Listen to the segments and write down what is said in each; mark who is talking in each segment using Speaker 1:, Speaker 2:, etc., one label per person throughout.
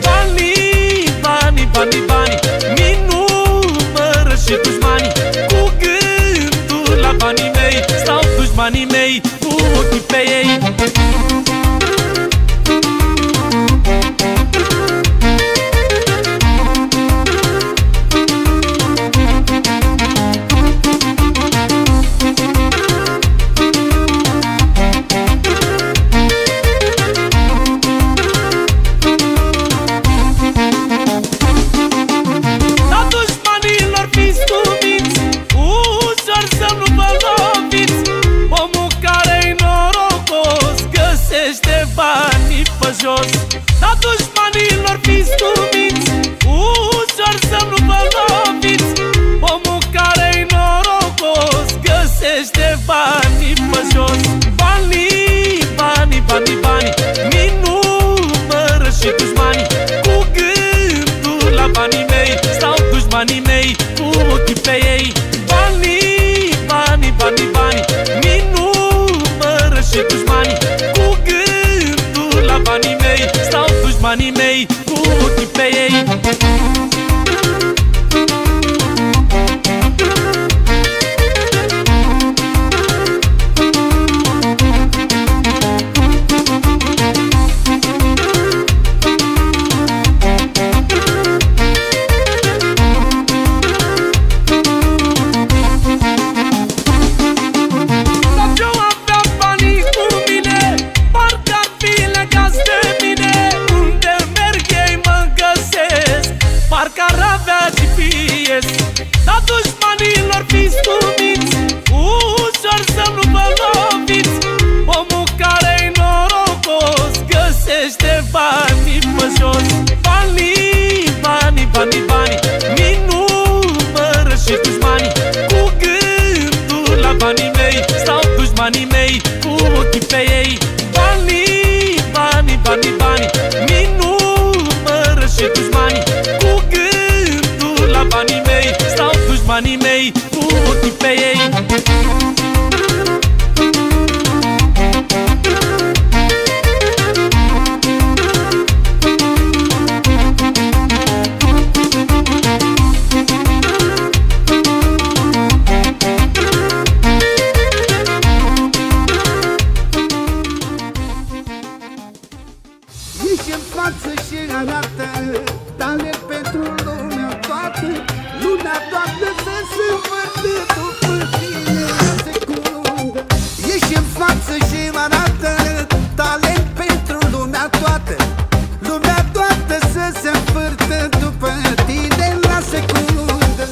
Speaker 1: Banii, banii, banii, banii mi numără și dușmanii. Cu gândul la banii mei stau dușmanii mei cu ochii pe ei. Banii pe jos, dar dușmanilor fiți cuminți, ușor să nu vă loviți. Omul care-i norocos găsește banii pe jos. Banii, banii, banii, banii mi numără și dușmanii. Cu gândul la banii mei stau dușmanii mei cu ochii pe ei. Banii, banii, banii, banii mi numără și dușmanii. La banii mei stau dușmanii mei cu ochii pe ei. Dar dușmanilor fiți cuminți, ușor să nu vă loviți. Omul care-i norocos găsește banii pe jos. Banii, banii, banii, banii mi numără și dușmanii. Cu gândul la banii mei stau dușmanii mei cu ochii pe ei. Banii, banii, banii, banii mi numără și dușmanii. Cu gândul la banii mei stau dușmanii mei cu ochii pe ei.
Speaker 2: Ieși în față și arată talent pentru lumea toată. Lumea toată să se învârte după tine la secundă. Ieși în față și arată talent pentru lumea toată. Lumea toată să se învârte după tine la secundă.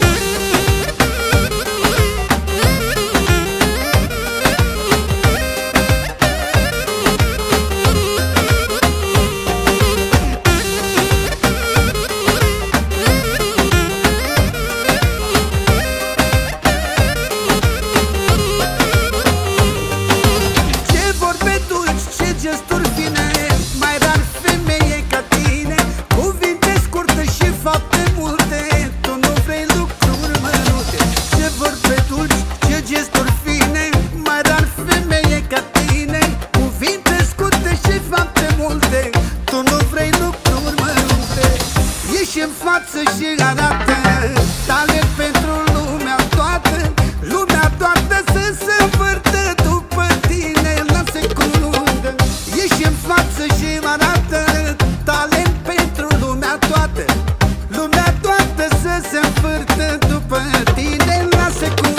Speaker 2: Ieși în față și arată talent pentru lumea toată. Lumea toată să se învârte după tine la secundă. Ieși în față și arată talent pentru lumea toată. Lumea toată să se învârte după tine la secundă.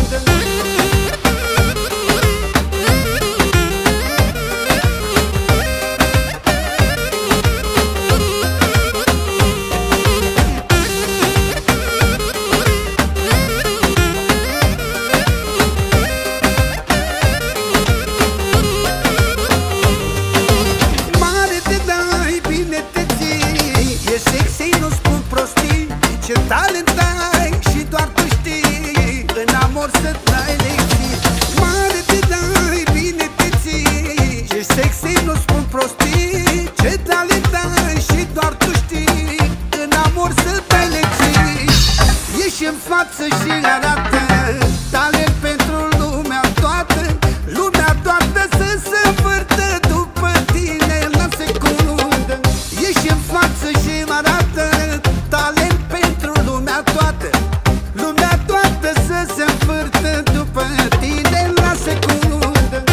Speaker 2: Ce talent ai și doar tu știi, în amor să dai lecții. Mare te dai, bine te ții, ce sexy, nu spun prostii. Ce talent ai și doar tu știi, în amor să dai lecții. Ieși în față și arată talent pentru lumea toată. Lumea toată să se învârtă după tine la secundă. Ieși în față și arată talent pentru lumea toată. Lumea toată să se învârtă după tine la secundă.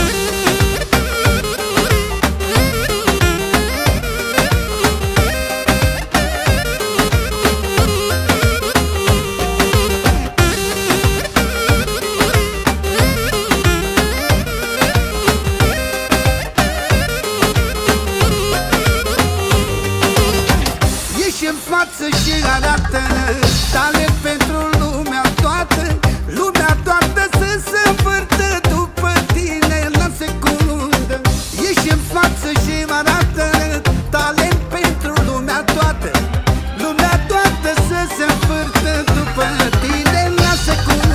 Speaker 2: Ieși în față și arată talent pentru lumea toată. Lumea toată să se învârtă după tine la secundă. Ieși în față și arată talent pentru lumea toată. Lumea toată să se învârtă după tine la secundă.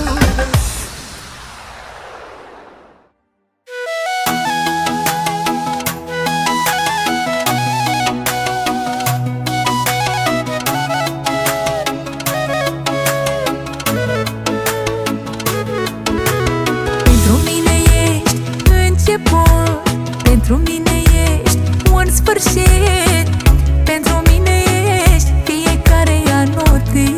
Speaker 3: Pentru mine ești un sfârșit, pentru mine ești fiecare anote.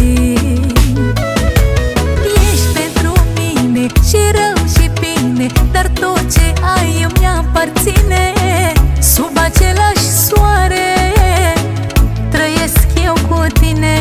Speaker 3: Ești pentru mine și rău și bine, dar tot ce ai îmi aparține. Sub același soare trăiesc eu cu tine.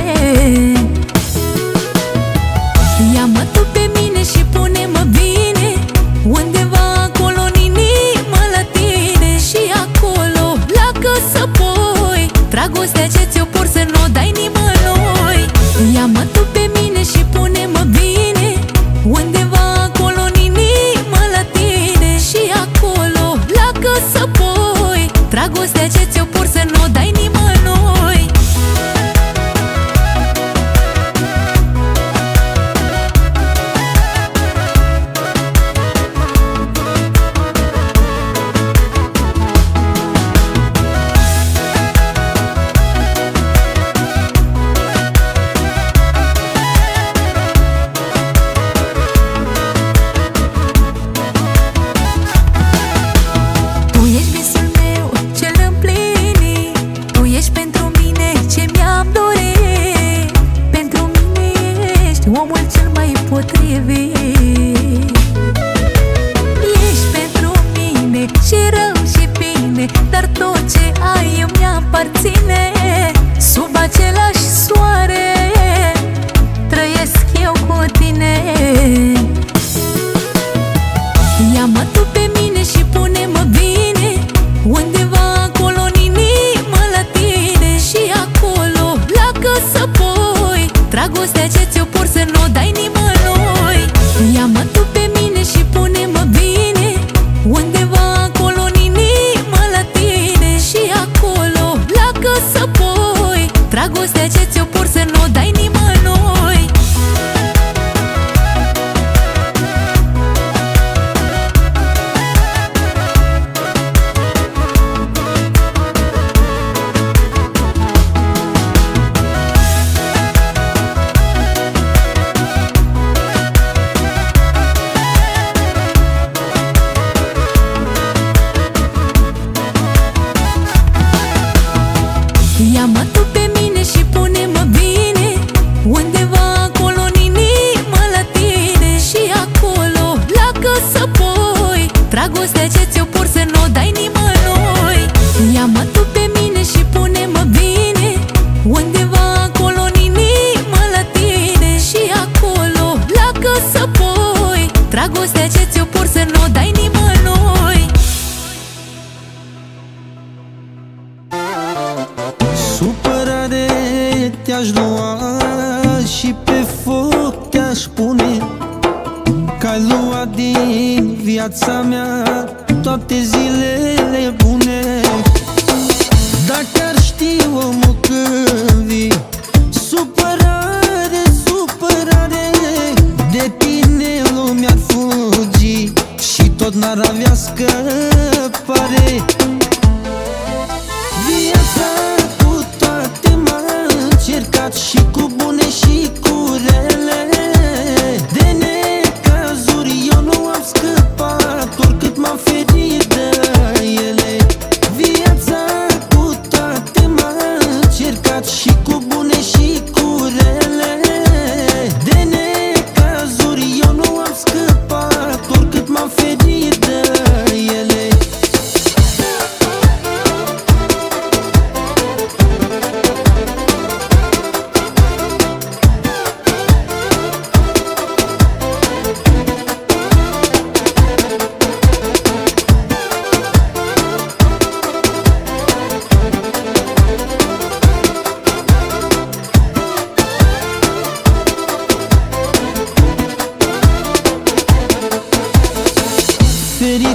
Speaker 3: Ia-mă tu pe mine și pune-mă bine undeva acolo în inimă la tine. Și acolo la casă pui dragostea ce ți-o por să n-o dai nimănui. Ia-mă tu pe mine și pune-mă bine undeva acolo în inimă la tine. Și acolo la casă pui dragostea ce ți-o por să n-o dai nimănui. Tu ești visul meu cel împlinit, tu ești pentru mine ce mi-am dorit. Pentru mine ești omul cel mai potrivit. Ești pentru mine și rău și bine, dar tot ce ai îmi aparține. Sub același soare trăiesc eu cu tine. Ia-mă tu pe mine și pune-mă bine undeva acolo în inimă la tine. Și acolo la casă pui dragostea ce ți-o por să n-o dai nimănui. Ia-mă tu pe mine și pune-mă bine undeva acolo în inimă la tine. Și acolo la casă pui dragostea ce ți-o por să n-o dai nimănui. Ia-mă tu pe mine și pune-mă bine undeva acolo în inimă la tine. Și acolo la casă pui dragostea ce ți-o por să n-o dai nimănui. Ia-mă tu pe mine și pune-mă bine undeva acolo în inimă la tine. Și acolo la casă pui dragostea ce ți-o por să n-o dai nimănui.
Speaker 4: Supărare te-aș lua și pe foc te-aș pune, că-ai luat din viața mea toate zilele bune. Dacă ar ști omul când vii, supărare, supărare, de tine lumea-ar fugi și tot n-ar avea scăpare. Viața cu toate m-a încercat, și cu bune și cu rele. De necazuri eu nu am scăpat, oricât m-am ferit de ele.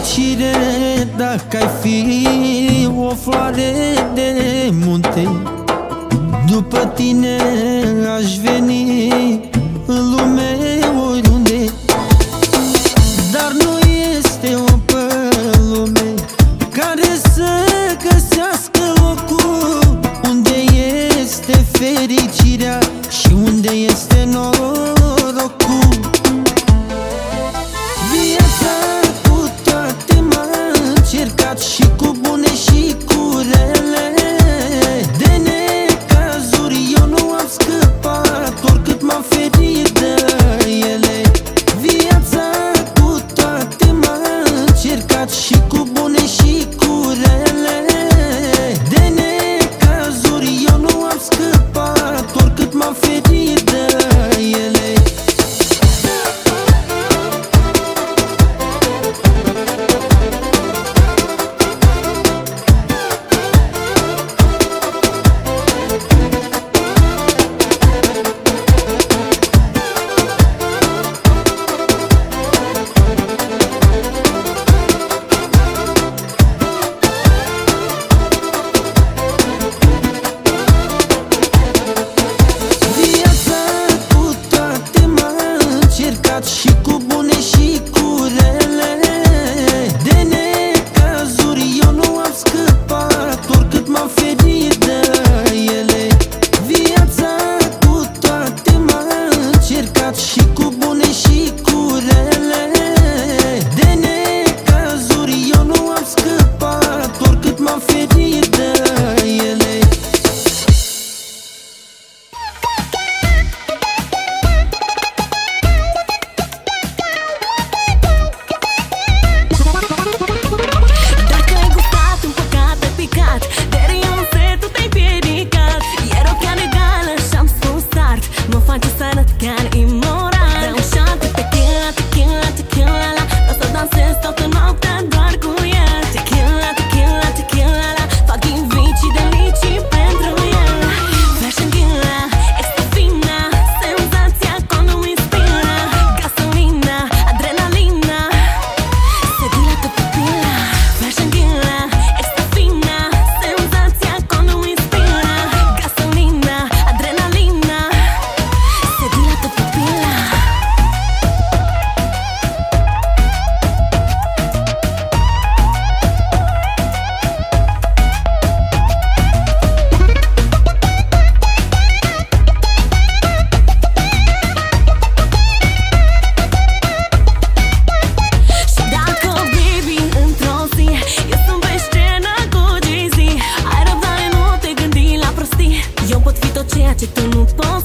Speaker 4: fericire dacă ai fi o floare de munte. După tine aș veni în lume oriunde, dar nu este o pe lume care să găsească locul unde este fericirea și unde este norocul. Viața cu toate m-a încercat, și cu bune și cu rele. De necazuri eu nu am scăpat, oricât m-am ferit de ele. Viața cu toate m-a încercat, și cu bune și cu rele. De necazuri eu nu am scăpat, oricât m-am ferit de ele. Și cu bune și cu rele. De necazuri eu nu am scăpat, oricât m-am ferit de ele. Viața cu toate m-a încercat, și cu bune și cu rele. De necazuri eu nu am scăpat, oricât m-am ferit de ele.
Speaker 3: Ceea ce tu nu poți